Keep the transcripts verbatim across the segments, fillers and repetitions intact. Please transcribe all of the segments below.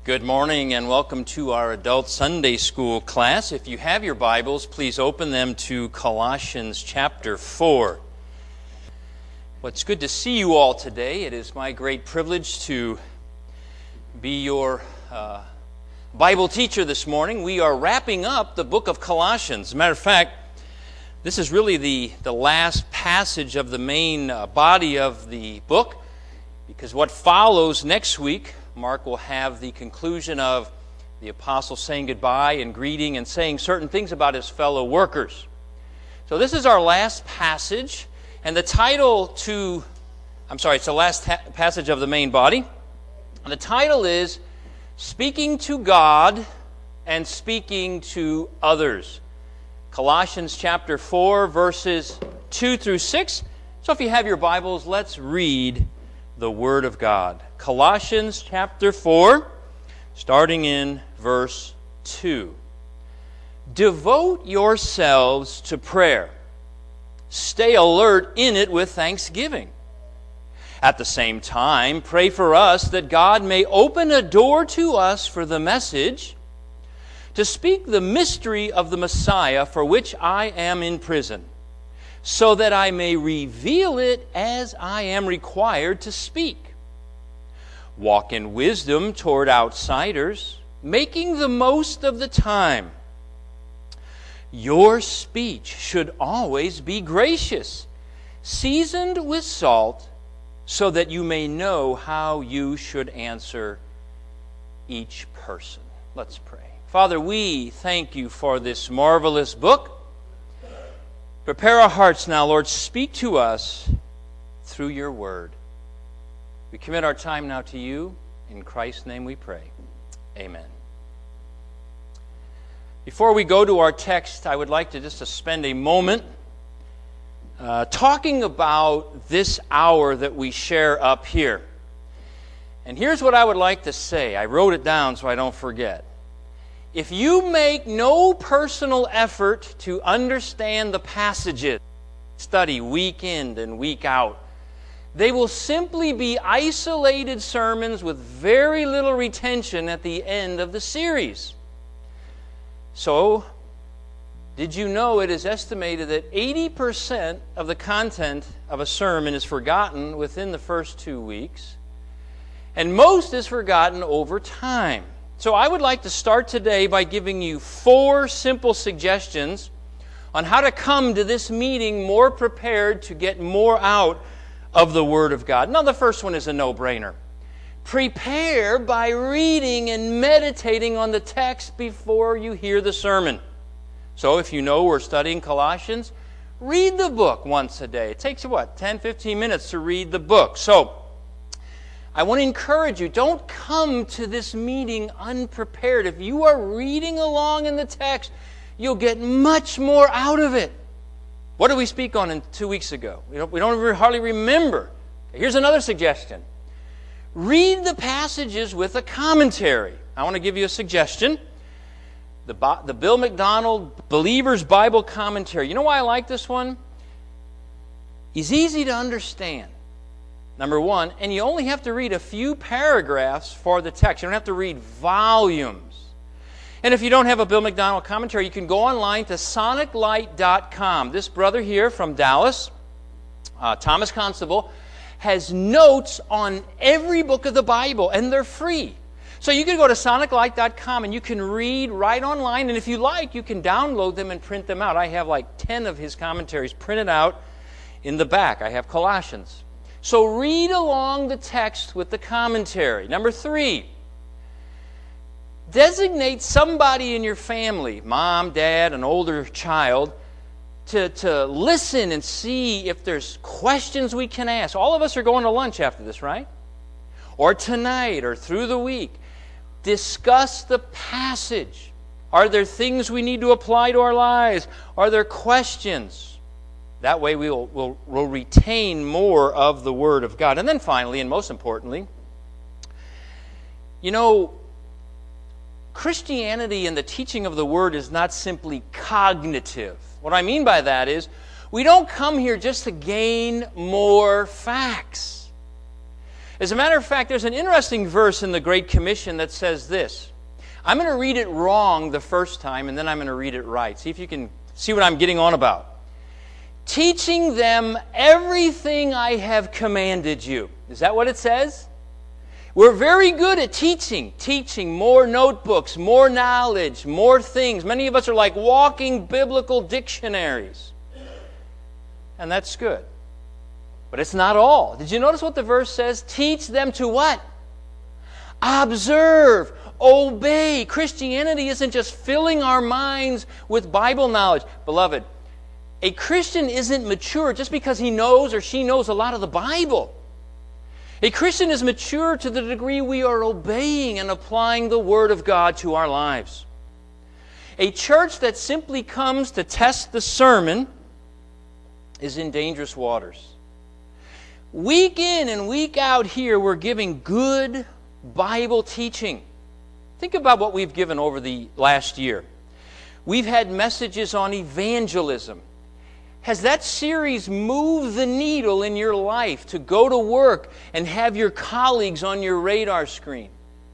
Good morning and welcome to our adult Sunday school class. If you have your Bibles, please open them to Colossians chapter four. Well, it's good to see you all today. It is my great privilege to be your uh, Bible teacher this morning. We are wrapping up the book of Colossians. As a matter of fact, this is really the, the last passage of the main uh, body of the book, because what follows next week, Mark will have the conclusion of the apostle saying goodbye and greeting and saying certain things about his fellow workers. So this is our last passage, and the title to, I'm sorry, it's the last ta- passage of the main body. And the title is Speaking to God and Speaking to Others. Colossians chapter four, verses two through six. So if you have your Bibles, let's read the Word of God. Colossians chapter four, starting in verse two. Devote yourselves to prayer. Stay alert in it with thanksgiving. At the same time, pray for us that God may open a door to us for the message, to speak the mystery of the Messiah, for which I am in prison, so that I may reveal it as I am required to speak. Walk in wisdom toward outsiders, making the most of the time. Your speech should always be gracious, seasoned with salt, so that you may know how you should answer each person. Let's pray. Father, we thank you for this marvelous book. Prepare our hearts now, Lord. Speak to us through your word. We commit our time now to you. In Christ's name we pray. Amen. Before we go to our text, I would like to just to spend a moment uh, talking about this hour that we share up here. And here's what I would like to say. I wrote it down so I don't forget. If you make no personal effort to understand the passages, study week in and week out, they will simply be isolated sermons with very little retention at the end of the series. So, did you know it is estimated that eighty percent of the content of a sermon is forgotten within the first two weeks, and most is forgotten over time? So I would like to start today by giving you four simple suggestions on how to come to this meeting more prepared to get more out of the Word of God. Now, the first one is a no-brainer. Prepare by reading and meditating on the text before you hear the sermon. So if you know we're studying Colossians, read the book once a day. It takes you, what, ten, fifteen minutes to read the book. So I want to encourage you, don't come to this meeting unprepared. If you are reading along in the text, you'll get much more out of it. What did we speak on in two weeks ago? We don't, we don't hardly remember. Here's another suggestion. Read the passages with a commentary. I want to give you a suggestion. The, the Bill McDonald Believer's Bible Commentary. You know why I like this one? He's easy to understand. Number one, and you only have to read a few paragraphs for the text. You don't have to read volumes. And if you don't have a Bill McDonald commentary, you can go online to sonic light dot com. This brother here from Dallas, uh, Thomas Constable, has notes on every book of the Bible, and they're free. So you can go to sonic light dot com and you can read right online, and if you like, you can download them and print them out. I have like ten of his commentaries printed out in the back. I have Colossians. So read along the text with the commentary. Number three, designate somebody in your family, mom, dad, an older child, to, to listen and see if there's questions we can ask. All of us are going to lunch after this, right? Or tonight or through the week. Discuss the passage. Are there things we need to apply to our lives? Are there questions? That way we will we'll, we'll retain more of the Word of God. And then finally, and most importantly, you know, Christianity and the teaching of the Word is not simply cognitive. What I mean by that is, we don't come here just to gain more facts. As a matter of fact, there's an interesting verse in the Great Commission that says this. I'm going to read it wrong the first time, and then I'm going to read it right. See if you can see what I'm getting on about. Teaching them everything I have commanded you. Is that what it says? We're very good at teaching. Teaching more notebooks, more knowledge, more things. Many of us are like walking biblical dictionaries. And that's good. But it's not all. Did you notice what the verse says? Teach them to what? Observe. Obey. Christianity isn't just filling our minds with Bible knowledge. Beloved, a Christian isn't mature just because he knows or she knows a lot of the Bible. A Christian is mature to the degree we are obeying and applying the Word of God to our lives. A church that simply comes to test the sermon is in dangerous waters. Week in and week out here, we're giving good Bible teaching. Think about what we've given over the last year. We've had messages on evangelism. Has that series moved the needle in your life to go to work and have your colleagues on your radar screen?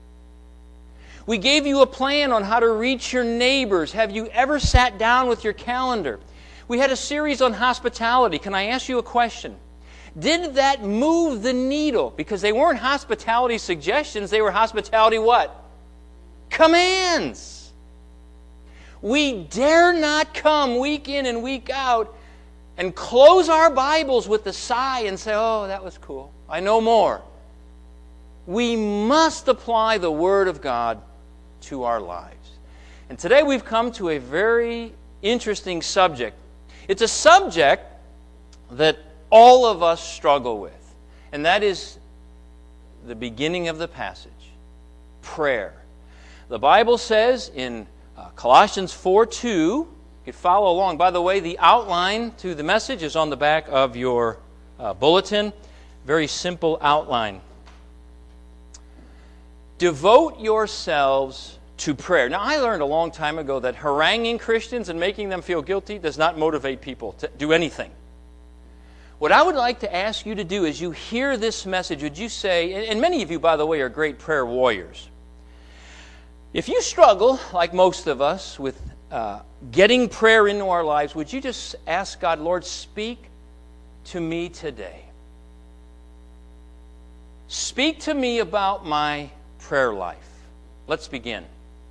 We gave you a plan on how to reach your neighbors. Have you ever sat down with your calendar? We had a series on hospitality. Can I ask you a question? Did that move the needle? Because they weren't hospitality suggestions, they were hospitality what? Commands. We dare not come week in and week out and close our Bibles with a sigh and say, oh, that was cool. I know more. We must apply the Word of God to our lives. And today we've come to a very interesting subject. It's a subject that all of us struggle with, and that is the beginning of the passage, prayer. The Bible says in uh, Colossians four two, you can follow along. By the way, the outline to the message is on the back of your uh, bulletin. Very simple outline. Devote yourselves to prayer. Now, I learned a long time ago that haranguing Christians and making them feel guilty does not motivate people to do anything. What I would like to ask you to do as you hear this message, would you say, and many of you, by the way, are great prayer warriors. If you struggle, like most of us, with uh, getting prayer into our lives, would you just ask God, Lord, speak to me today. Speak to me about my prayer life. Let's begin.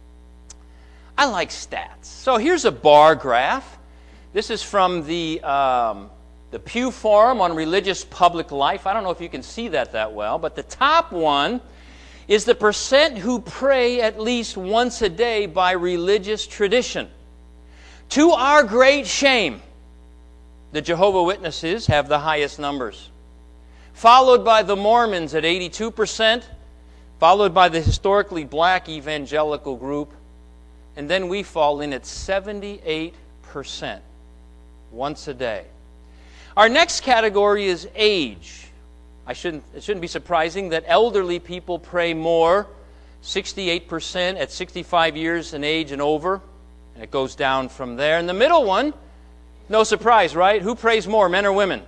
I like stats. So here's a bar graph. This is from the... Um, The Pew Forum on Religious Public Life. I don't know if you can see that that well, but the top one is the percent who pray at least once a day by religious tradition. To our great shame, the Jehovah's Witnesses have the highest numbers, followed by the Mormons at eighty-two percent, followed by the historically black evangelical group, and then we fall in at seventy-eight percent once a day. Our next category is age. I shouldn't, it shouldn't be surprising that elderly people pray more, sixty-eight percent at sixty-five years in age and over, and it goes down from there. And the middle one, no surprise, right? Who prays more, men or women?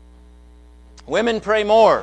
Women pray more.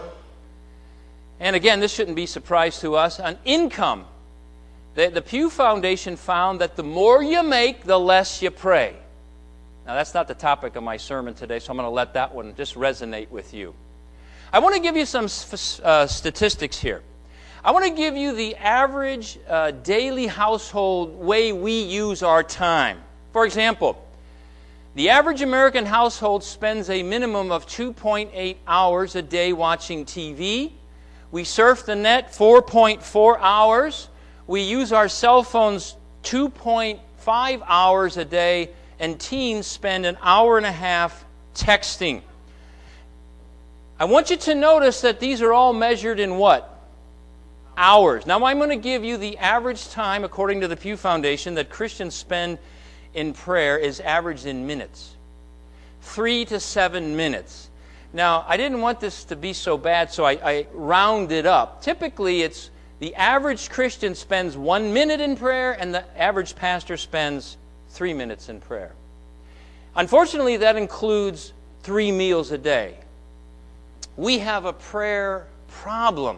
And again, this shouldn't be a surprise to us. On income, the, the Pew Foundation found that the more you make, the less you pray. Now, that's not the topic of my sermon today, so I'm going to let that one just resonate with you. I want to give you some uh, statistics here. I want to give you the average uh, daily household way we use our time. For example, the average American household spends a minimum of two point eight hours a day watching T V. We surf the net four point four hours. We use our cell phones two point five hours a day. And teens spend an hour and a half texting. I want you to notice that these are all measured in what? Hours. Now, I'm going to give you the average time, according to the Pew Foundation, that Christians spend in prayer is averaged in minutes. Three to seven minutes. Now, I didn't want this to be so bad, so I, I rounded up. Typically, it's the average Christian spends one minute in prayer, and the average pastor spends three minutes in prayer. Unfortunately, that includes three meals a day. We have a prayer problem.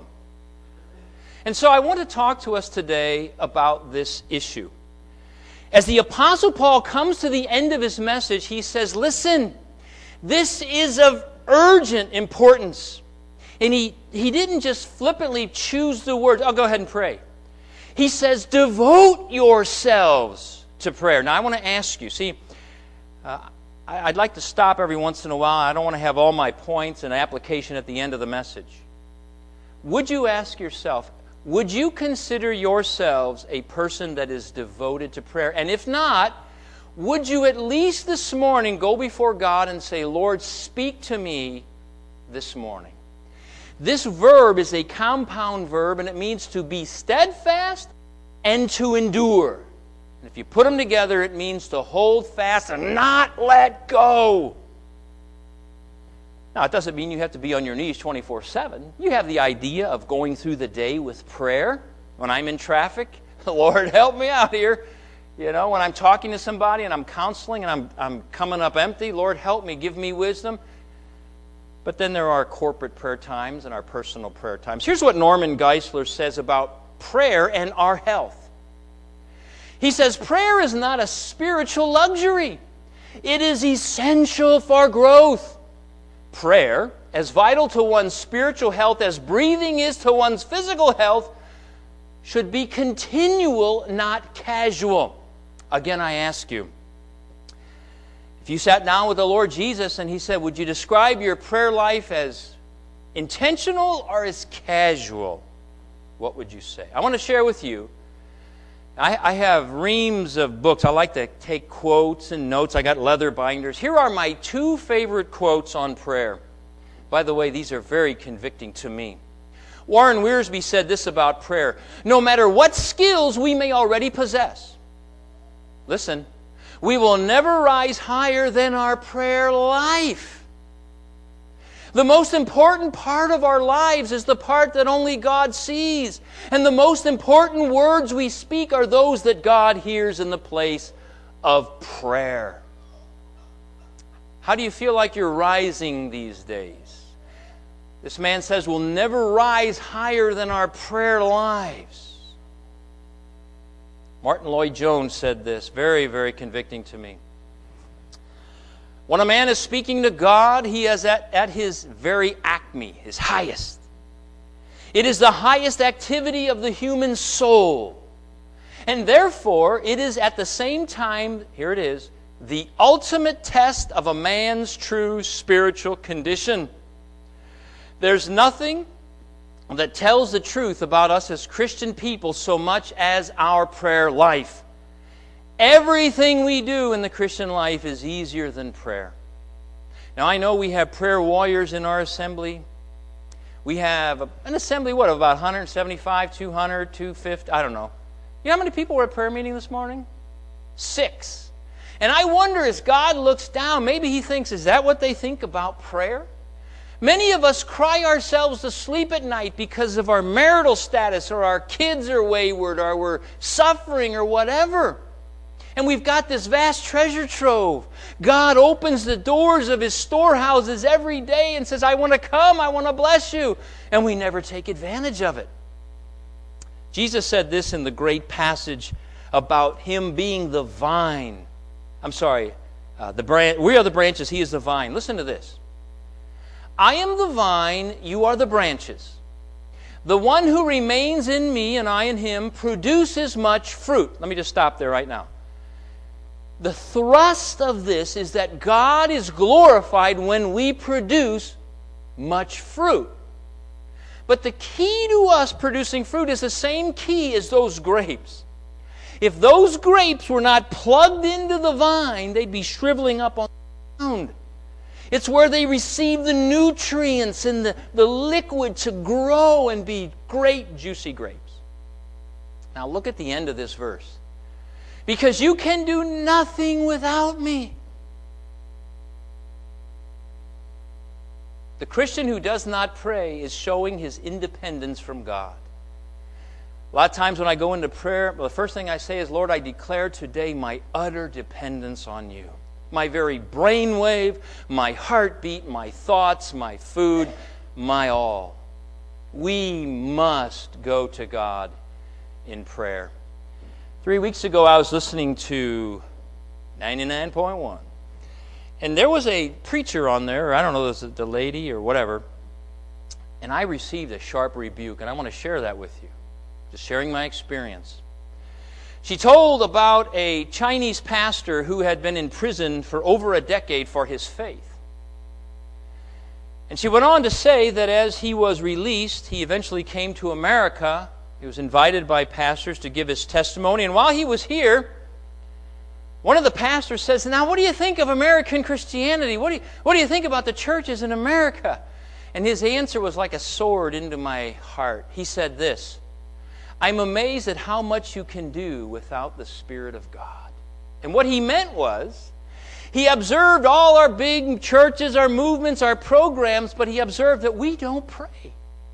And so I want to talk to us today about this issue. As the Apostle Paul comes to the end of his message, he says, listen, this is of urgent importance. And he, he didn't just flippantly choose the words. I'll go ahead and pray. He says, devote yourselves to prayer. Now, I want to ask you, see, uh, I'd like to stop every once in a while. I don't want to have all my points and application at the end of the message. Would you ask yourself, would you consider yourselves a person that is devoted to prayer? And if not, would you at least this morning go before God and say, Lord, speak to me this morning? This verb is a compound verb, and it means to be steadfast and to endure. And if you put them together, it means to hold fast and not let go. Now, it doesn't mean you have to be on your knees twenty-four seven. You have the idea of going through the day with prayer. When I'm in traffic, Lord, help me out here. You know, when I'm talking to somebody and I'm counseling and I'm, I'm coming up empty, Lord, help me, give me wisdom. But then there are corporate prayer times and our personal prayer times. Here's what Norman Geisler says about prayer and our health. He says, prayer is not a spiritual luxury. It is essential for growth. Prayer, as vital to one's spiritual health as breathing is to one's physical health, should be continual, not casual. Again, I ask you, if you sat down with the Lord Jesus and He said, would you describe your prayer life as intentional or as casual? What would you say? I want to share with you, I, I have reams of books. I like to take quotes and notes. I got leather binders. Here are my two favorite quotes on prayer. By the way, these are very convicting to me. Warren Wiersbe said this about prayer. No matter what skills we may already possess, listen, we will never rise higher than our prayer life. The most important part of our lives is the part that only God sees. And the most important words we speak are those that God hears in the place of prayer. How do you feel like you're rising these days? This man says we'll never rise higher than our prayer lives. Martin Lloyd-Jones said this, very, very convicting to me. When a man is speaking to God, he is at, at his very acme, his highest. It is the highest activity of the human soul. And therefore, it is at the same time, here it is, the ultimate test of a man's true spiritual condition. There's nothing that tells the truth about us as Christian people so much as our prayer life. Everything we do in the Christian life is easier than prayer. Now, I know we have prayer warriors in our assembly. We have an assembly, what, of about one seventy-five, two hundred, two hundred fifty, I don't know. You know how many people were at prayer meeting this morning? Six. And I wonder, as God looks down, maybe He thinks, is that what they think about prayer? Many of us cry ourselves to sleep at night because of our marital status, or our kids are wayward, or we're suffering, or whatever. And we've got this vast treasure trove. God opens the doors of His storehouses every day and says, I want to come, I want to bless you. And we never take advantage of it. Jesus said this in the great passage about Him being the vine. I'm sorry, uh, the branch. We are the branches, He is the vine. Listen to this. I am the vine, you are the branches. The one who remains in me and I in him produces much fruit. Let me just stop there right now. The thrust of this is that God is glorified when we produce much fruit. But the key to us producing fruit is the same key as those grapes. If those grapes were not plugged into the vine, they'd be shriveling up on the ground. It's where they receive the nutrients and the, the liquid to grow and be great, juicy grapes. Now look at the end of this verse. Because you can do nothing without me. The Christian who does not pray is showing his independence from God. A lot of times when I go into prayer, the first thing I say is, Lord, I declare today my utter dependence on you. My very brainwave, my heartbeat, my thoughts, my food, my all. We must go to God in prayer. Three weeks ago, I was listening to ninety-nine point one. And there was a preacher on there, or I don't know, was it the lady or whatever, and I received a sharp rebuke, and I want to share that with you. Just sharing my experience. She told about a Chinese pastor who had been in prison for over a decade for his faith. And she went on to say that as he was released, he eventually came to America. He was invited by pastors to give his testimony. And while he was here, one of the pastors says, "Now, what do you think of American Christianity? What do you, what do you think about the churches in America?" And his answer was like a sword into my heart. He said this, "I'm amazed at how much you can do without the Spirit of God." And what he meant was, he observed all our big churches, our movements, our programs, but he observed that we don't pray.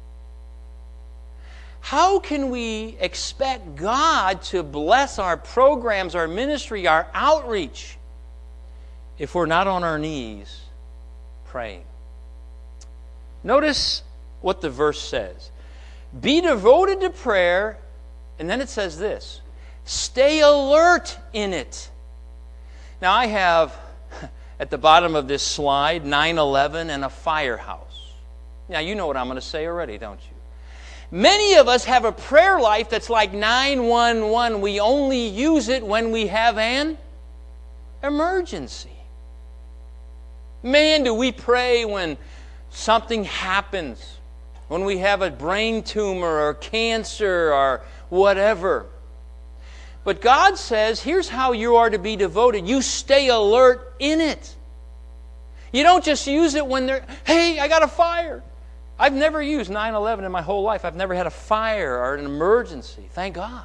How can we expect God to bless our programs, our ministry, our outreach, if we're not on our knees praying? Notice what the verse says. Be devoted to prayer, and then it says this, stay alert in it. Now I have at the bottom of this slide nine eleven and a firehouse. Now you know what I'm going to say already, don't you? Many of us have a prayer life that's like nine one one. We only use it when we have an emergency. Man, do we pray when something happens, when we have a brain tumor or cancer or whatever. But God says, here's how you are to be devoted. You stay alert in it. You don't just use it when they're, hey, I got a fire. I've never used nine eleven in my whole life. I've never had a fire or an emergency. Thank God.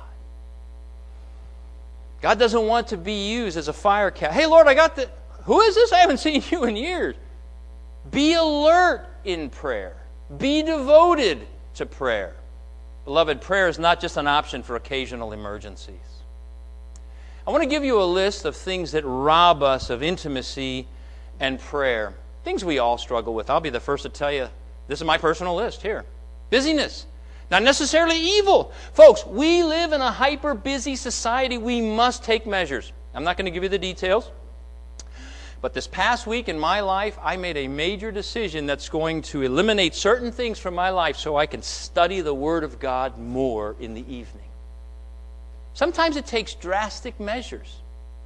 God doesn't want to be used as a fire cat. Hey, Lord, I got the... Who is this? I haven't seen you in years. Be alert in prayer. Be devoted to prayer. Beloved, prayer is not just an option for occasional emergencies. I want to give you a list of things that rob us of intimacy and prayer. Things we all struggle with. I'll be the first to tell you, this is my personal list here. Busyness. Not necessarily evil. Folks, we live in a hyper-busy society. We must take measures. I'm not going to give you the details. But this past week in my life, I made a major decision that's going to eliminate certain things from my life so I can study the Word of God more in the evening. Sometimes it takes drastic measures.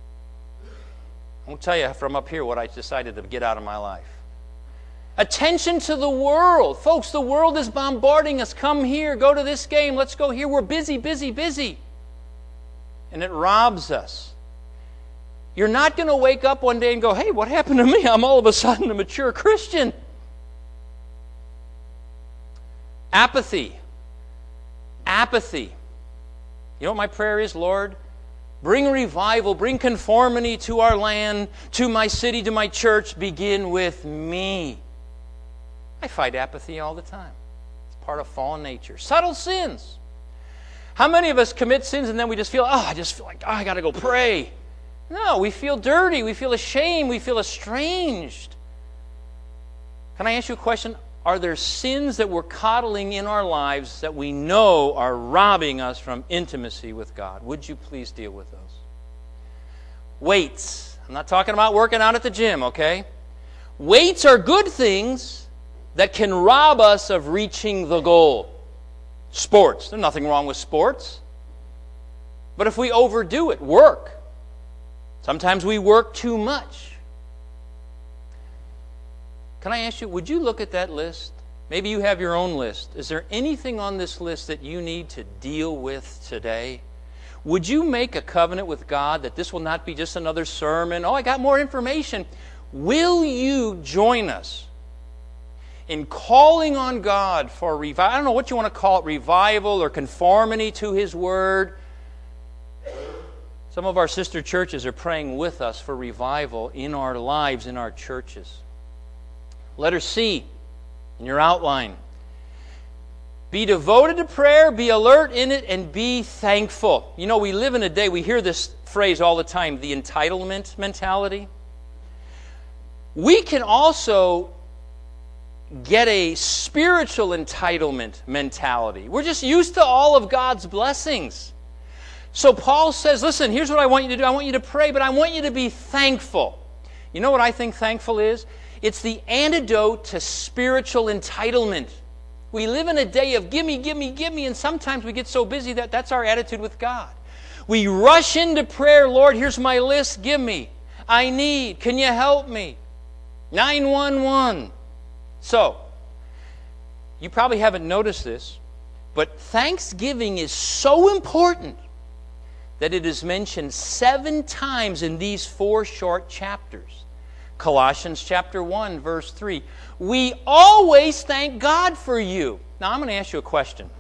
I won't tell you from up here what I decided to get out of my life. Attention to the world. Folks, the world is bombarding us. Come here, go to this game, let's go here. We're busy, busy, busy. And it robs us. You're not going to wake up one day and go, hey, what happened to me? I'm all of a sudden a mature Christian. Apathy. Apathy. You know what my prayer is, Lord? Bring revival, bring conformity to our land, to my city, to my church. Begin with me. I fight apathy all the time. It's part of fallen nature. Subtle sins. How many of us commit sins and then we just feel, oh, I just feel like, oh, I got to go pray. No, we feel dirty, we feel ashamed, we feel estranged. Can I ask you a question? Are there sins that we're coddling in our lives that we know are robbing us from intimacy with God? Would you please deal with those? Weights. I'm not talking about working out at the gym, okay? Weights are good things that can rob us of reaching the goal. Sports. There's nothing wrong with sports. But if we overdo it, work. Sometimes we work too much. Can I ask you, would you look at that list? Maybe you have your own list. Is there anything on this list that you need to deal with today? Would you make a covenant with God that this will not be just another sermon? Oh, I got more information. Will you join us in calling on God for revival? I don't know what you want to call it, revival or conformity to His Word. Some of our sister churches are praying with us for revival in our lives, in our churches. Letter C in your outline. Be devoted to prayer, be alert in it, and be thankful. You know, we live in a day, we hear this phrase all the time, the entitlement mentality. We can also get a spiritual entitlement mentality. We're just used to all of God's blessings. So Paul says, listen, here's what I want you to do. I want you to pray, but I want you to be thankful. You know what I think thankful is? It's the antidote to spiritual entitlement. We live in a day of gimme, gimme, gimme, and sometimes we get so busy that that's our attitude with God. We rush into prayer, Lord, here's my list, give me. I need, can you help me? nine one one. So, you probably haven't noticed this, but thanksgiving is so important that it is mentioned seven times in these four short chapters. Colossians chapter one, verse three. We always thank God for you. Now, I'm going to ask you a question.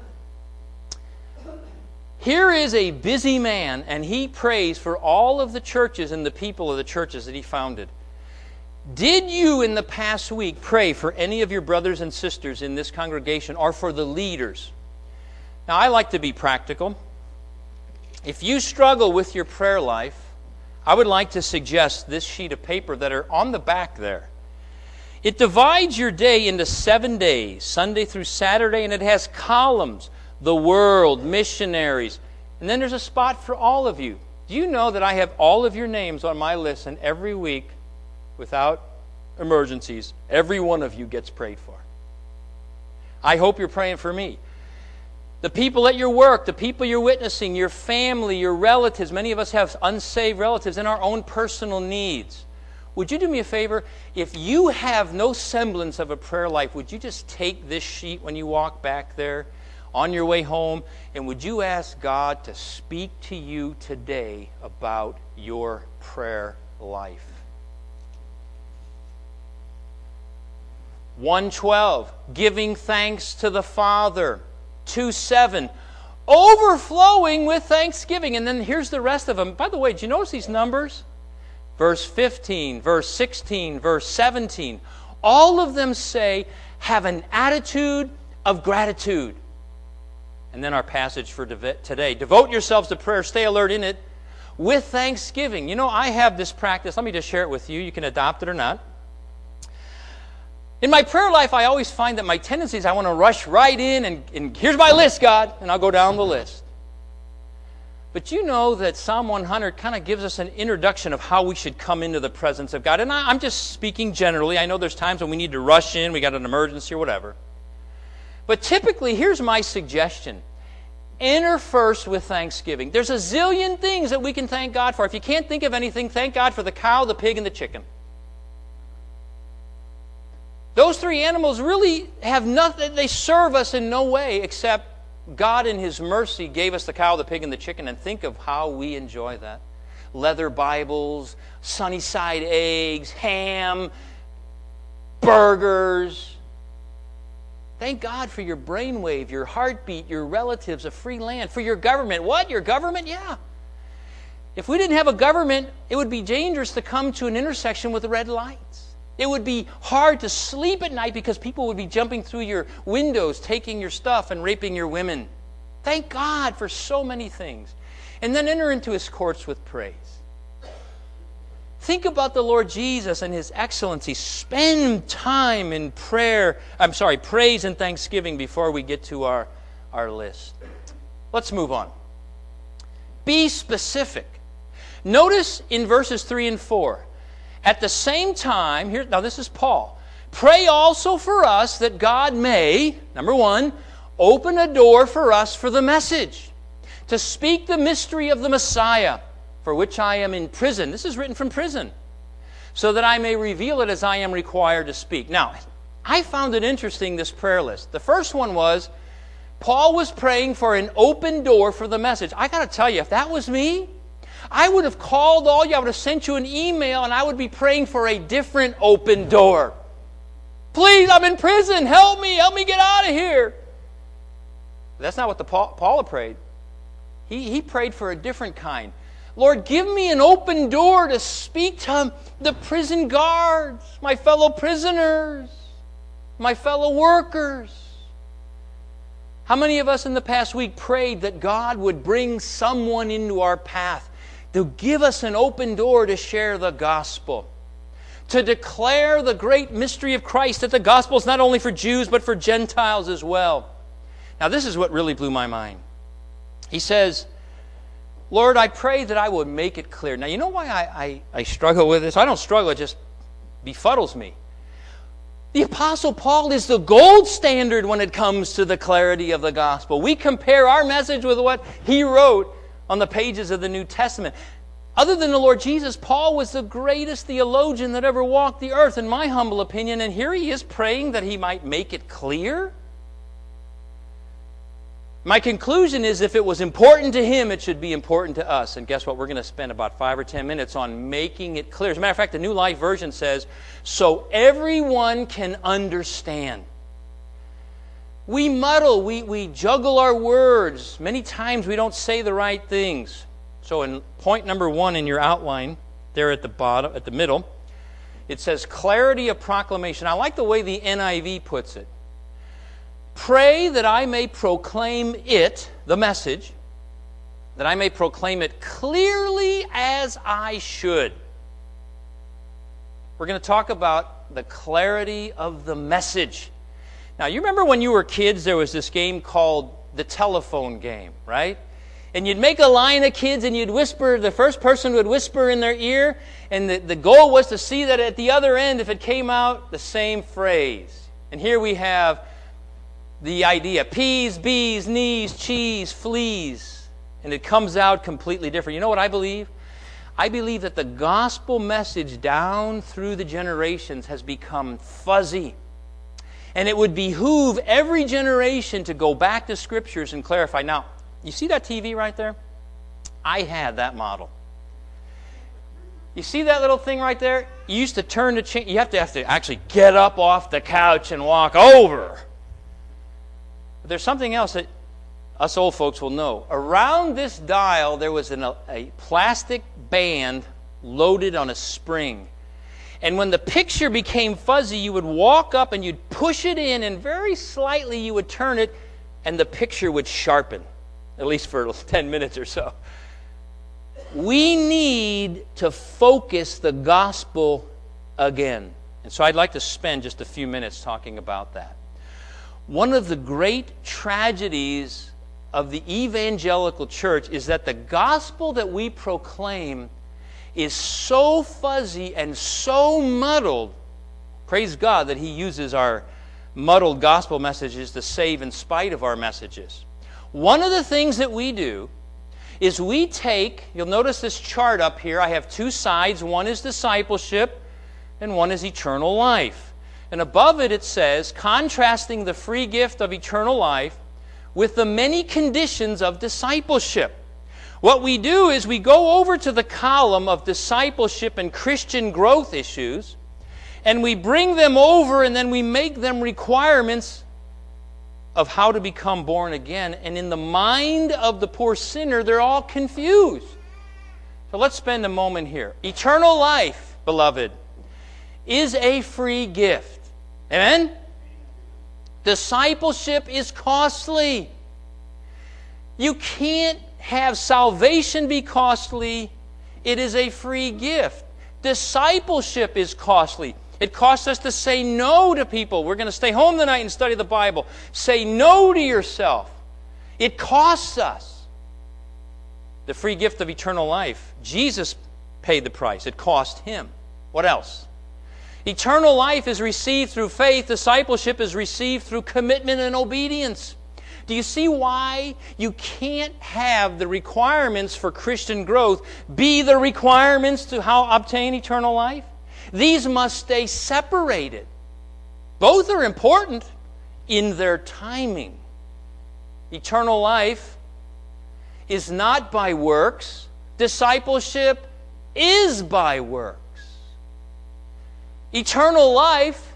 Here is a busy man, and he prays for all of the churches and the people of the churches that he founded. Did you in the past week pray for any of your brothers and sisters in this congregation or for the leaders? Now, I like to be practical. If you struggle with your prayer life, I would like to suggest this sheet of paper that are on the back there. It divides your day into seven days, Sunday through Saturday, and it has columns, the world, missionaries, and then there's a spot for all of you. Do you know that I have all of your names on my list, and every week, without emergencies, every one of you gets prayed for? I hope you're praying for me. The people at your work, the people you're witnessing, your family, your relatives. Many of us have unsaved relatives and our own personal needs. Would you do me a favor? If you have no semblance of a prayer life, would you just take this sheet when you walk back there on your way home, and would you ask God to speak to you today about your prayer life? one twelve, giving thanks to the Father. two seven, overflowing with thanksgiving. And then here's the rest of them. By the way, did you notice these numbers? Verse fifteen, verse sixteen, verse seventeen. All of them say, have an attitude of gratitude. And then our passage for today. Devote yourselves to prayer. Stay alert in it with thanksgiving. You know, I have this practice. Let me just share it with you. You can adopt it or not. In my prayer life, I always find that my tendency is I want to rush right in and, and here's my list, God, and I'll go down the list. But you know that Psalm one hundred kind of gives us an introduction of how we should come into the presence of God. And I, I'm just speaking generally. I know there's times when we need to rush in, we got an emergency or whatever. But typically, here's my suggestion. Enter first with thanksgiving. There's a zillion things that we can thank God for. If you can't think of anything, thank God for the cow, the pig, and the chicken. Those three animals really have nothing, they serve us in no way except God in His mercy gave us the cow, the pig, and the chicken, and think of how we enjoy that. Leather Bibles, sunny side eggs, ham, burgers. Thank God for your brainwave, your heartbeat, your relatives, a free land, for your government. What? Your government? Yeah. If we didn't have a government, it would be dangerous to come to an intersection with the red lights. It would be hard to sleep at night because people would be jumping through your windows, taking your stuff, and raping your women. Thank God for so many things. And then enter into His courts with praise. Think about the Lord Jesus and His excellency. Spend time in prayer, I'm sorry, praise and thanksgiving before we get to our, our list. Let's move on. Be specific. Notice in verses three and four, at the same time, here, now this is Paul, pray also for us that God may, number one, open a door for us for the message, to speak the mystery of the Messiah, for which I am in prison. This is written from prison, so that I may reveal it as I am required to speak. Now, I found it interesting, this prayer list. The first one was, Paul was praying for an open door for the message. I got to tell you, if that was me, I would have called all you, I would have sent you an email, and I would be praying for a different open door. Please, I'm in prison. Help me. Help me get out of here. But that's not what the Paul, Paul prayed. He, he prayed for a different kind. Lord, give me an open door to speak to the prison guards, my fellow prisoners, my fellow workers. How many of us in the past week prayed that God would bring someone into our path to give us an open door to share the gospel, to declare the great mystery of Christ, that the gospel is not only for Jews but for Gentiles as well. Now this is what really blew my mind. He says, Lord, I pray that I would make it clear. Now you know why I, I, I struggle with this? I don't struggle, it just befuddles me. The Apostle Paul is the gold standard when it comes to the clarity of the gospel. We compare our message with what he wrote on the pages of the New Testament. Other than the Lord Jesus, Paul was the greatest theologian that ever walked the earth, in my humble opinion, and here he is praying that he might make it clear. My conclusion is if it was important to him, it should be important to us. And guess what? We're going to spend about five or ten minutes on making it clear. As a matter of fact, the New Life Version says, so everyone can understand. We muddle, we, we juggle our words. Many times we don't say the right things. So in point number one in your outline, there at the bottom, at the middle, it says clarity of proclamation. I like the way the N I V puts it. Pray that I may proclaim it, the message, that I may proclaim it clearly as I should. We're going to talk about the clarity of the message. Now, you remember when you were kids, there was this game called the telephone game, right? And you'd make a line of kids and you'd whisper, the first person would whisper in their ear, and the, the goal was to see that at the other end, if it came out, the same phrase. And here we have the idea, peas, bees, knees, cheese, fleas. And it comes out completely different. You know what I believe? I believe that the gospel message down through the generations has become fuzzy. And it would behoove every generation to go back to Scriptures and clarify. Now, you see that T V right there? I had that model. You see that little thing right there? You used to turn the cha- you have to have to actually get up off the couch and walk over. But there's something else that us old folks will know. Around this dial there was an, a plastic band loaded on a spring. And when the picture became fuzzy, you would walk up and you'd push it in, and very slightly you would turn it and the picture would sharpen. At least for ten minutes or so. We need to focus the gospel again. And so I'd like to spend just a few minutes talking about that. One of the great tragedies of the evangelical church is that the gospel that we proclaim is so fuzzy and so muddled. Praise God that He uses our muddled gospel messages to save in spite of our messages. One of the things that we do is we take, you'll notice this chart up here, I have two sides. One is discipleship and one is eternal life. And above it it says, contrasting the free gift of eternal life with the many conditions of discipleship. What we do is we go over to the column of discipleship and Christian growth issues, and we bring them over and then we make them requirements of how to become born again. And in the mind of the poor sinner, they're all confused. So let's spend a moment here. Eternal life, beloved, is a free gift. Amen? Discipleship is costly. You can't have salvation be costly. It is a free gift. Discipleship is costly. It costs us to say no to people. We're going to stay home tonight and study the Bible. Say no to yourself. It costs us. The free gift of eternal life. Jesus paid the price. It cost Him. What else? Eternal life is received through faith. Discipleship is received through commitment and obedience. Do you see why you can't have the requirements for Christian growth be the requirements to how obtain eternal life? These must stay separated. Both are important in their timing. Eternal life is not by works. Discipleship is by works. Eternal life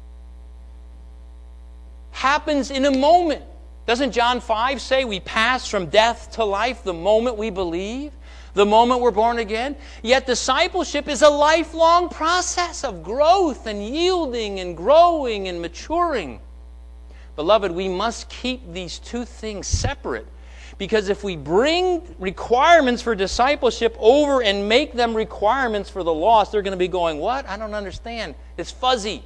happens in a moment. Doesn't John five say we pass from death to life the moment we believe? The moment we're born again? Yet discipleship is a lifelong process of growth and yielding and growing and maturing. Beloved, we must keep these two things separate, Because if we bring requirements for discipleship over and make them requirements for the lost, they're going to be going, what? I don't understand. It's fuzzy.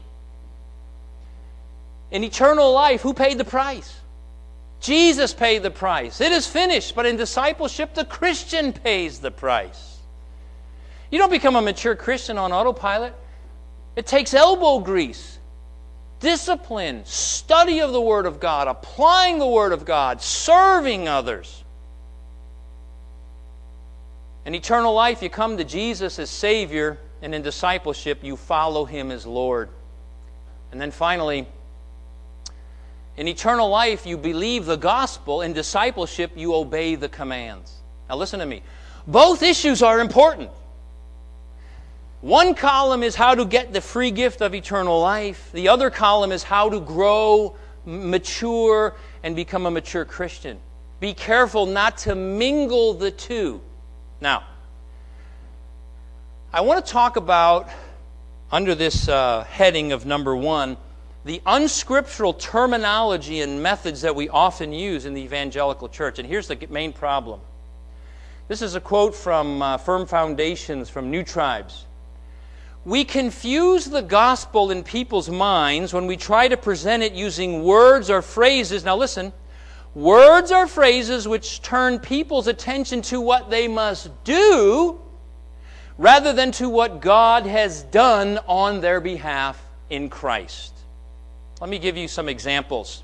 In eternal life, who paid the price? Jesus paid the price. It is finished. But in discipleship, the Christian pays the price. You don't become a mature Christian on autopilot. It takes elbow grease, discipline, study of the Word of God, applying the Word of God, serving others. In eternal life, you come to Jesus as Savior, and in discipleship, you follow Him as Lord. And then finally, in eternal life, you believe the gospel. In discipleship, you obey the commands. Now listen to me. Both issues are important. One column is how to get the free gift of eternal life. The other column is how to grow, mature, and become a mature Christian. Be careful not to mingle the two. Now, I want to talk about, under this uh, heading of number one, the unscriptural terminology and methods that we often use in the evangelical church. And here's the main problem. This is a quote from uh, Firm Foundations from New Tribes. We confuse the gospel in people's minds when we try to present it using words or phrases. Now listen, words or phrases which turn people's attention to what they must do rather than to what God has done on their behalf in Christ. Let me give you some examples.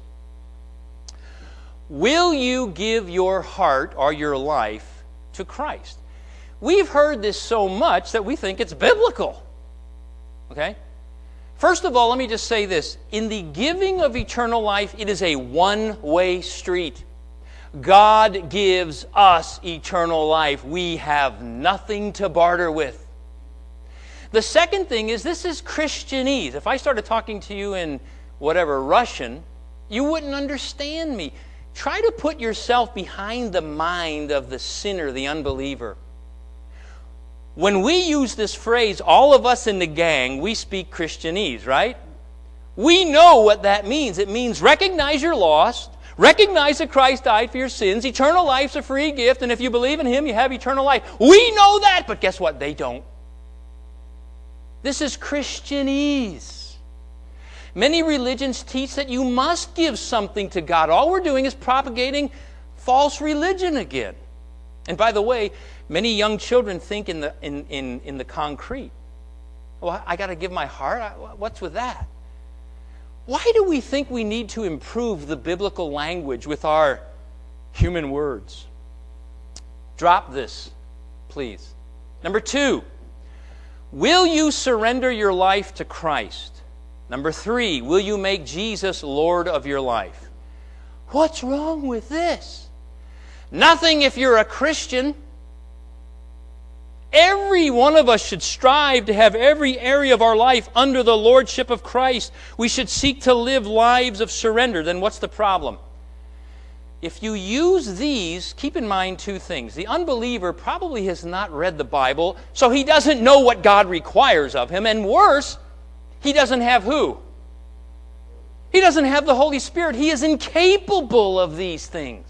Will you give your heart or your life to Christ? We've heard this so much that we think it's biblical. Okay? First of all, let me just say this. In the giving of eternal life, it is a one-way street. God gives us eternal life. We have nothing to barter with. The second thing is, this is Christianese. If I started talking to you in whatever Russian, you wouldn't understand me. Try to put yourself behind the mind of the sinner, the unbeliever. When we use this phrase, all of us in the gang, we speak Christianese, right? We know what that means. It means recognize you're lost, recognize that Christ died for your sins, eternal life's a free gift, and if you believe in Him, you have eternal life. We know that, but guess what? They don't. This is Christianese. Many religions teach that you must give something to God. All we're doing is propagating false religion again. And by the way, many young children think in the in in, in the concrete. Well, I got to give my heart. I, what's with that? Why do we think we need to improve the biblical language with our human words? Drop this, please. Number two, will you surrender your life to Christ? Number three, will you make Jesus Lord of your life? What's wrong with this? Nothing if you're a Christian. Every one of us should strive to have every area of our life under the lordship of Christ. We should seek to live lives of surrender. Then what's the problem? If you use these, keep in mind two things. The unbeliever probably has not read the Bible, so he doesn't know what God requires of him. And worse, he doesn't have who? He doesn't have the Holy Spirit. He is incapable of these things.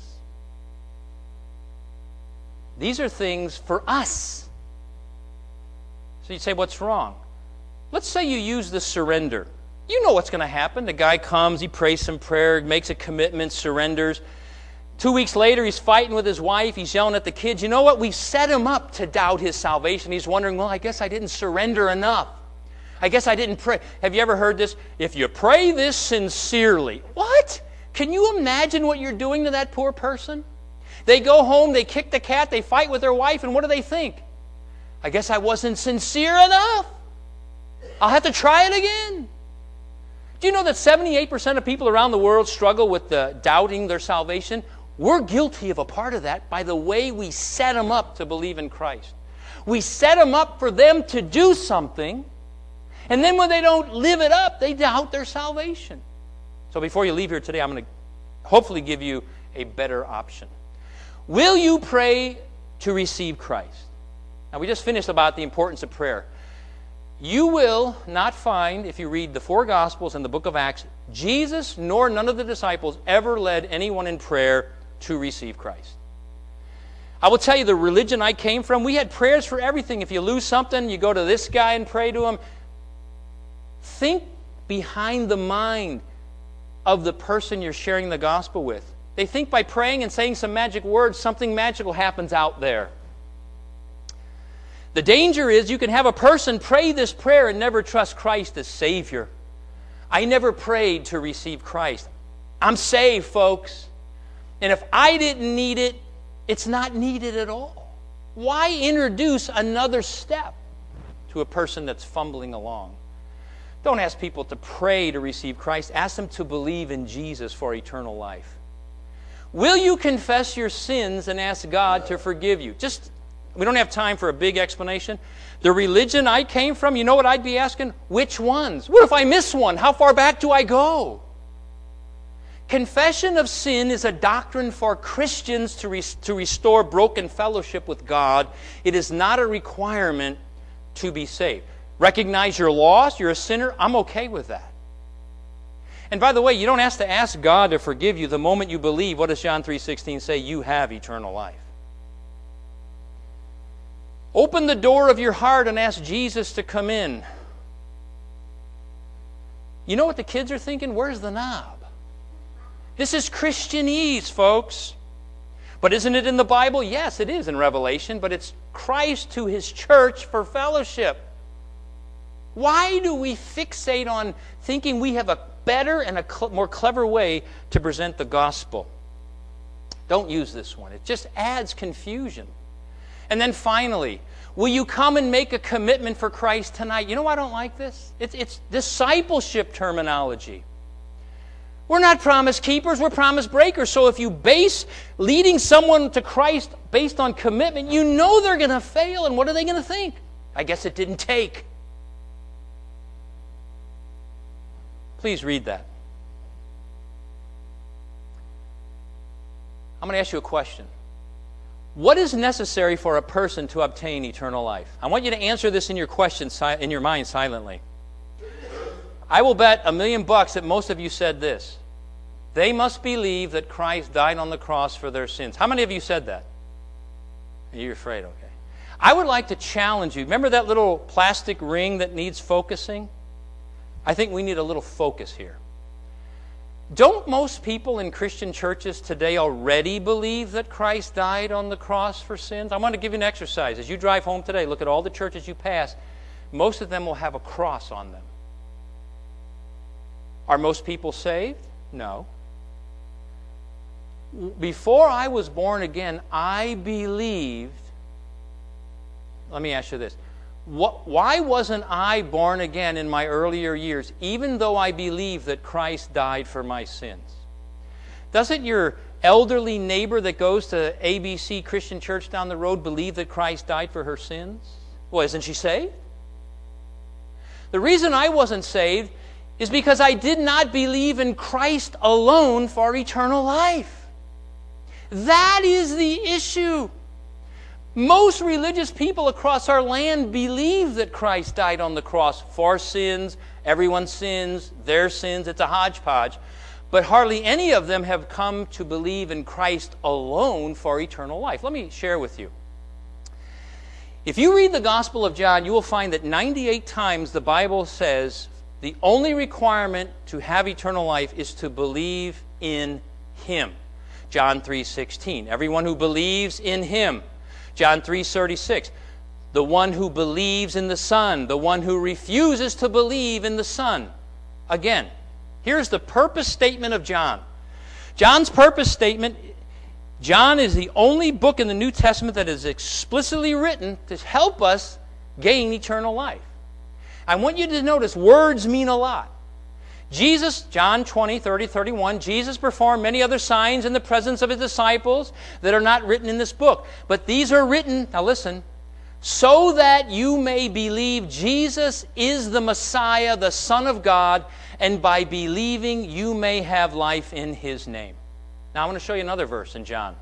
These are things for us. So you'd say, what's wrong? Let's say you use the surrender. You know what's going to happen. The guy comes, he prays some prayer, makes a commitment, surrenders. Two weeks later, he's fighting with his wife. He's yelling at the kids. You know what? We set him up to doubt his salvation. He's wondering, well, I guess I didn't surrender enough. I guess I didn't pray. Have you ever heard this? If you pray this sincerely. What? Can you imagine what you're doing to that poor person? They go home, they kick the cat, they fight with their wife, and what do they think? I guess I wasn't sincere enough. I'll have to try it again. Do you know that seventy-eight percent of people around the world struggle with the doubting their salvation? We're guilty of a part of that by the way we set them up to believe in Christ. We set them up for them to do something, and then when they don't live it up, they doubt their salvation. So before you leave here today, I'm going to hopefully give you a better option. Will you pray to receive Christ? Now, we just finished about the importance of prayer. You will not find, if you read the four Gospels and the book of Acts, Jesus nor none of the disciples ever led anyone in prayer to receive Christ. I will tell you, the religion I came from, we had prayers for everything. If you lose something, you go to this guy and pray to him. Think behind the mind of the person you're sharing the gospel with. They think by praying and saying some magic words, something magical happens out there. The danger is you can have a person pray this prayer and never trust Christ as Savior. I never prayed to receive Christ. I'm saved, folks. And if I didn't need it, it's not needed at all. Why introduce another step to a person that's fumbling along? Don't ask people to pray to receive Christ. Ask them to believe in Jesus for eternal life. Will you confess your sins and ask God to forgive you? Just, we don't have time for a big explanation. The religion I came from, you know what I'd be asking? Which ones? What if I miss one? How far back do I go? Confession of sin is a doctrine for Christians to, res- to restore broken fellowship with God. It is not a requirement to be saved. Recognize you're lost, you're a sinner, I'm okay with that. And by the way, you don't have to ask God to forgive you. The moment you believe, what does John three sixteen say? You have eternal life. Open the door of your heart and ask Jesus to come in. You know what the kids are thinking? Where's the knob? This is Christianese, folks. But isn't it in the Bible? Yes, it is in Revelation, but it's Christ to His church for fellowship. Why do we fixate on thinking we have a better and a cl- more clever way to present the gospel? Don't use this one. It just adds confusion. And then finally, will you come and make a commitment for Christ tonight? You know why I don't like this? It's, it's discipleship terminology. We're not promise keepers, we're promise breakers. So if you base leading someone to Christ based on commitment, you know they're going to fail. And what are they going to think? I guess it didn't take. Please read that. I'm going to ask you a question. What is necessary for a person to obtain eternal life? I want you to answer this in your question, in your mind silently. I will bet a million bucks that most of you said this. They must believe that Christ died on the cross for their sins. How many of you said that? You're afraid, okay. I would like to challenge you. Remember that little plastic ring that needs focusing? I think we need a little focus here. Don't most people in Christian churches today already believe that Christ died on the cross for sins? I want to give you an exercise. As you drive home today, look at all the churches you pass. Most of them will have a cross on them. Are most people saved? No. Before I was born again, I believed. Let me ask you this. What, why wasn't I born again in my earlier years, even though I believed that Christ died for my sins? Doesn't your elderly neighbor that goes to A B C Christian Church down the road believe that Christ died for her sins? Well, isn't she saved? The reason I wasn't saved is because I did not believe in Christ alone for eternal life. That is the issue. Most religious people across our land believe that Christ died on the cross for sins, everyone's sins, their sins. It's a hodgepodge. But hardly any of them have come to believe in Christ alone for eternal life. Let me share with you. If you read the Gospel of John, you will find that ninety-eight times the Bible says the only requirement to have eternal life is to believe in Him. John three sixteen, everyone who believes in Him. John three thirty-six, the one who believes in the Son, the one who refuses to believe in the Son. Again, here's the purpose statement of John. John's purpose statement, John is the only book in the New Testament that is explicitly written to help us gain eternal life. I want you to notice words mean a lot. Jesus, John twenty, thirty, thirty-one, Jesus performed many other signs in the presence of His disciples that are not written in this book. But these are written, now listen, so that you may believe Jesus is the Messiah, the Son of God, and by believing you may have life in His name. Now I want to show you another verse in John.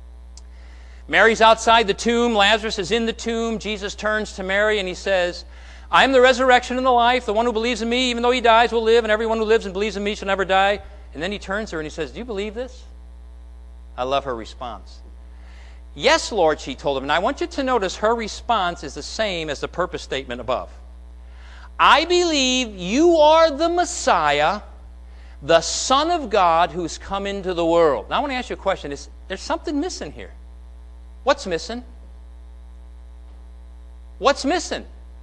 Mary's outside the tomb, Lazarus is in the tomb. Jesus turns to Mary and He says, I am the resurrection and the life. The one who believes in me, even though he dies, will live, and everyone who lives and believes in me shall never die. And then He turns to her and He says, do you believe this? I love her response. Yes, Lord, she told him. And I want you to notice her response is the same as the purpose statement above. I believe you are the Messiah, the Son of God who's come into the world. Now I want to ask you a question. Is, there's something missing here. What's missing? What's missing?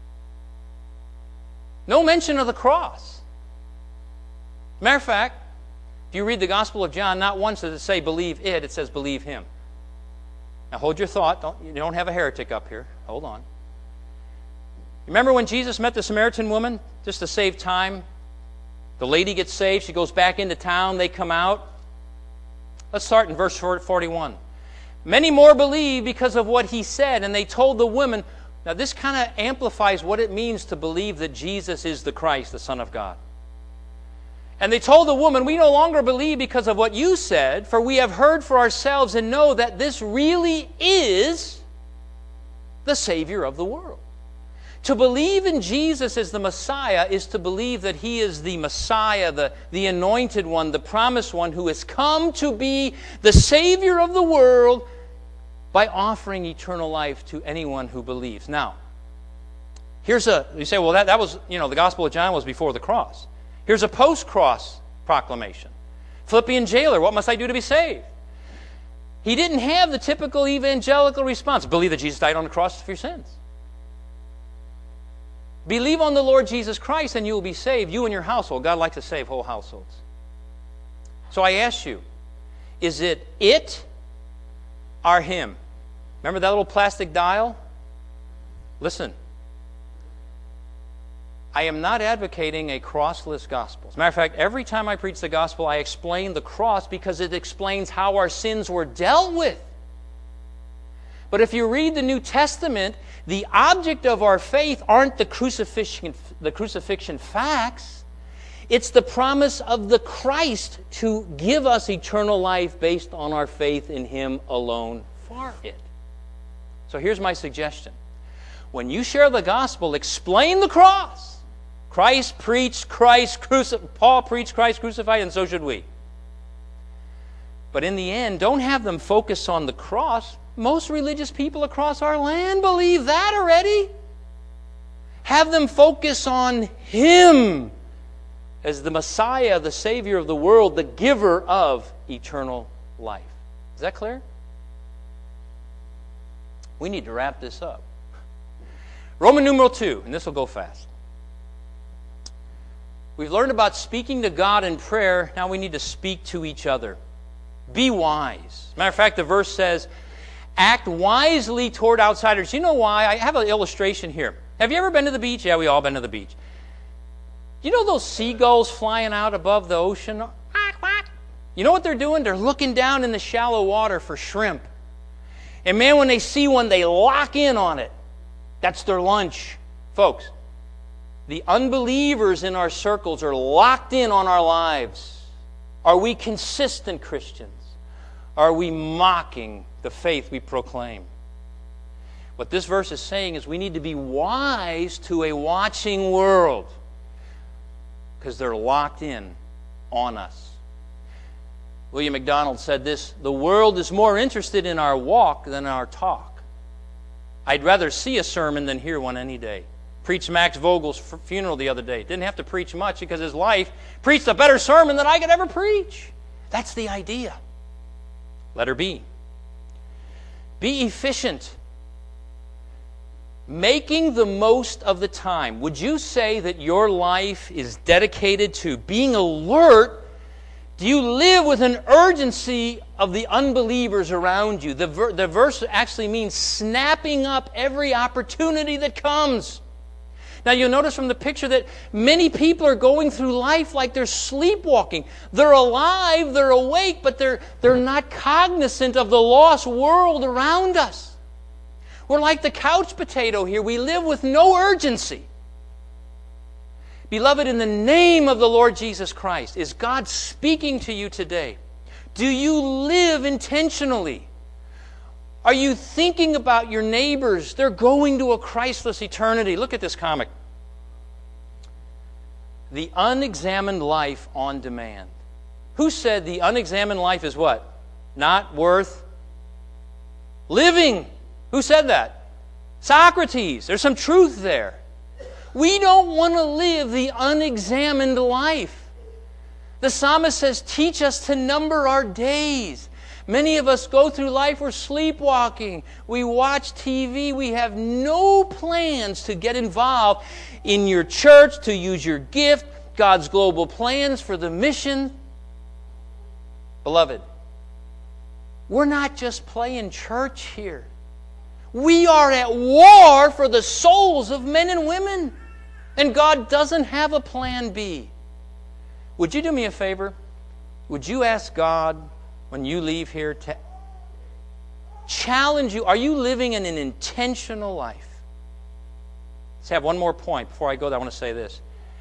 No mention of the cross. Matter of fact, if you read the Gospel of John, not once does it say believe it, it says believe him. Now hold your thought. Don't, you don't have a heretic up here. Hold on. Remember when Jesus met the Samaritan woman? Just to save time. The lady gets saved. She goes back into town. They come out. Let's start in verse forty-one. Many more believed because of what he said, and they told the women. Now this kind of amplifies what it means to believe that Jesus is the Christ, the Son of God. And they told the woman, we no longer believe because of what you said, for we have heard for ourselves and know that this really is the Savior of the world. To believe in Jesus as the Messiah is to believe that He is the Messiah, the, the anointed one, the promised one who has come to be the Savior of the world by offering eternal life to anyone who believes. Now, here's a, you say, well, that, that was, you know, the Gospel of John was before the cross. Here's a post-cross proclamation. Philippian jailer, what must I do to be saved? He didn't have the typical evangelical response. Believe that Jesus died on the cross for your sins. Believe on the Lord Jesus Christ and you will be saved, you and your household. God likes to save whole households. So I ask you, is it it or him? Remember that little plastic dial? Listen. I am not advocating a crossless gospel. As a matter of fact, every time I preach the gospel, I explain the cross because it explains how our sins were dealt with. But if you read the New Testament, the object of our faith aren't the crucifixion, the crucifixion facts. It's the promise of the Christ to give us eternal life based on our faith in Him alone for it. So here's my suggestion. When you share the gospel, explain the cross. Christ preached Christ crucified. Paul preached Christ crucified, and so should we. But in the end, don't have them focus on the cross. Most religious people across our land believe that already. Have them focus on Him as the Messiah, the Savior of the world, the giver of eternal life. Is that clear? We need to wrap this up. Roman numeral two, and this will go fast. We've learned about speaking to God in prayer. Now we need to speak to each other. Be wise. Matter of fact, the verse says, act wisely toward outsiders. You know why? I have an illustration here. Have you ever been to the beach? Yeah, we all been to the beach. You know those seagulls flying out above the ocean? You know what they're doing? They're looking down in the shallow water for shrimp. And man, when they see one, they lock in on it. That's their lunch. Folks, the unbelievers in our circles are locked in on our lives. Are we consistent Christians? Are we mocking the faith we proclaim? What this verse is saying is we need to be wise to a watching world because they're locked in on us. William MacDonald said this, the world is more interested in our walk than our talk. I'd rather see a sermon than hear one any day. Preached Max Vogel's funeral the other day. Didn't have to preach much because his life preached a better sermon than I could ever preach. That's the idea. Letter B. Be efficient. Making the most of the time. Would you say that your life is dedicated to being alert? Do you live with an urgency of the unbelievers around you? The, ver- the verse actually means snapping up every opportunity that comes. Now you'll notice from the picture that many people are going through life like they're sleepwalking. They're alive, they're awake, but they're, they're not cognizant of the lost world around us. We're like the couch potato here. We live with no urgency. Beloved, in the name of the Lord Jesus Christ, is God speaking to you today? Do you live intentionally? Are you thinking about your neighbors? They're going to a Christless eternity. Look at this comic. The unexamined life on demand. Who said the unexamined life is what? Not worth Living. Who said that? Socrates. There's some truth there. We don't want to live the unexamined life. The psalmist says, teach us to number our days. Many of us go through life, we're sleepwalking. We watch T V. We have no plans to get involved in your church, to use your gift, God's global plans for the mission. Beloved, we're not just playing church here. We are at war for the souls of men and women. And God doesn't have a plan B. Would you do me a favor? Would you ask God when you leave here to challenge you? Are you living in an intentional life? Let's have one more point. Before I go there, I want to say this.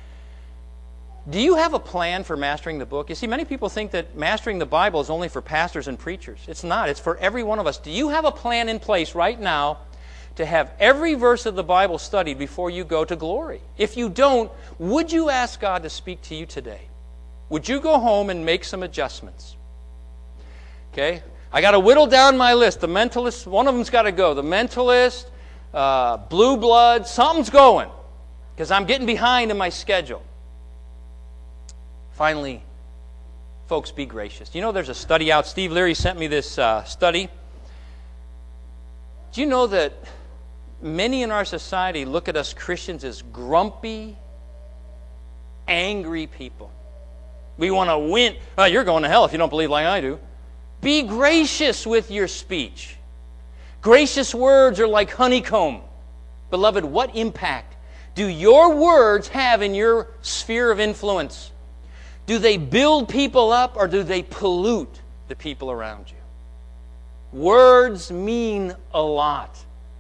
Do you have a plan for mastering the book? You see, many people think that mastering the Bible is only for pastors and preachers. It's not. It's for every one of us. Do you have a plan in place right now to have every verse of the Bible studied before you go to glory? If you don't, would you ask God to speak to you today? Would you go home and make some adjustments? Okay? I got to whittle down my list. The Mentalist, one of them's got to go. The Mentalist, uh, Blue Blood, something's going because I'm getting behind in my schedule. Finally, folks, be gracious. You know there's a study out. Steve Leary sent me this uh, study. Do you know that many in our society look at us Christians as grumpy, angry people? We want to win. Oh, you're going to hell if you don't believe like I do. Be gracious with your speech. Gracious words are like honeycomb. Beloved, what impact do your words have in your sphere of influence? Do they build people up or do they pollute the people around you? Words mean a lot.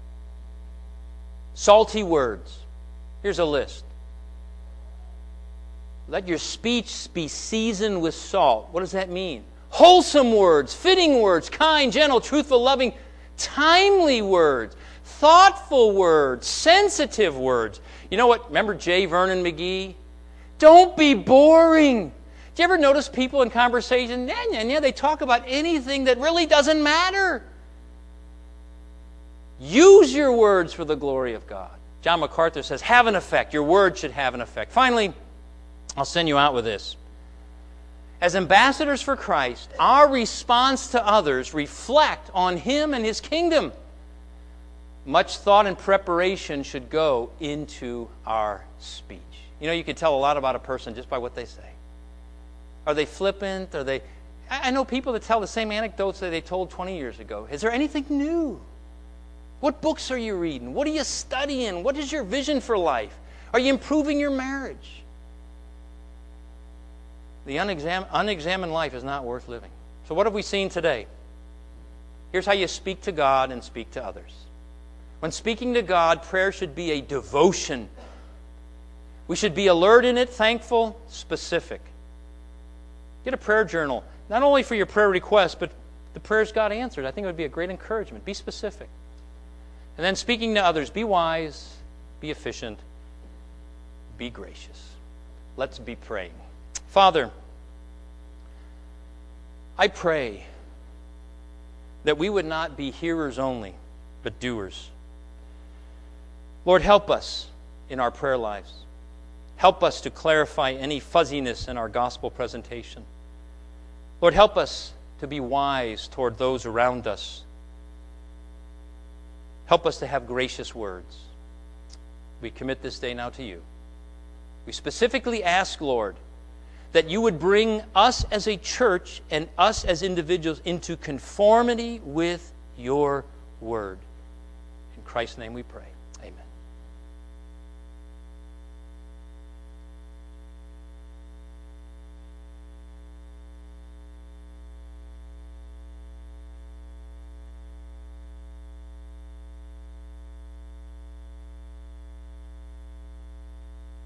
Salty words. Here's a list. Let your speech be seasoned with salt. What does that mean? Wholesome words, fitting words, kind, gentle, truthful, loving, timely words, thoughtful words, sensitive words. You know what? Remember J. Vernon McGee? Don't be boring. Do you ever notice people in conversation, yeah, yeah, yeah, they talk about anything that really doesn't matter? Use your words for the glory of God. John MacArthur says, have an effect. Your words should have an effect. Finally, I'll send you out with this. As ambassadors for Christ, our response to others reflect on Him and His kingdom. Much thought and preparation should go into our speech. You know, you can tell a lot about a person just by what they say. Are they flippant? Are they... I know people that tell the same anecdotes that they told twenty years ago. Is there anything new? What books are you reading? What are you studying? What is your vision for life? Are you improving your marriage? The unexam- unexamined life is not worth living. So what have we seen today? Here's how you speak to God and speak to others. When speaking to God, prayer should be a devotion. We should be alert in it, thankful, specific. Get a prayer journal, not only for your prayer requests, but the prayers God answered. I think it would be a great encouragement. Be specific. And then speaking to others, be wise, be efficient, be gracious. Let's be praying. Father, I pray that we would not be hearers only, but doers. Lord, help us in our prayer lives. Help us to clarify any fuzziness in our gospel presentation. Lord, help us to be wise toward those around us. Help us to have gracious words. We commit this day now to you. We specifically ask, Lord, that you would bring us as a church and us as individuals into conformity with your word. In Christ's name we pray. Amen.